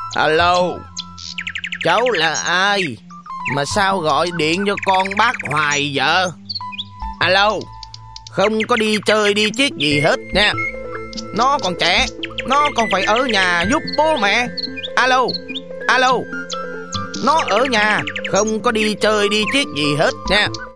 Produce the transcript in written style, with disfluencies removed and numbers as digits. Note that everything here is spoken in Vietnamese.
Alo, cháu là ai mà sao gọi điện cho con bác hoài vậy? Alo, không có đi chơi đi chiếc gì hết nha. Nó còn trẻ, nó còn phải ở nhà giúp bố mẹ. Alo, alo, nó ở nhà, không có đi chơi đi chiếc gì hết nha.